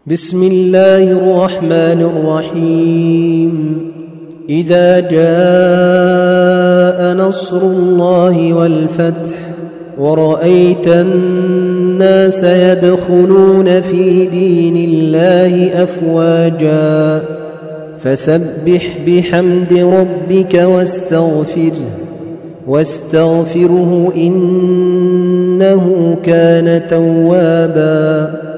بسم الله الرحمن الرحيم. إذا جاء نصر الله والفتح ورأيت الناس يدخلون في دين الله أفواجا فسبح بحمد ربك واستغفره إنه كان توابا.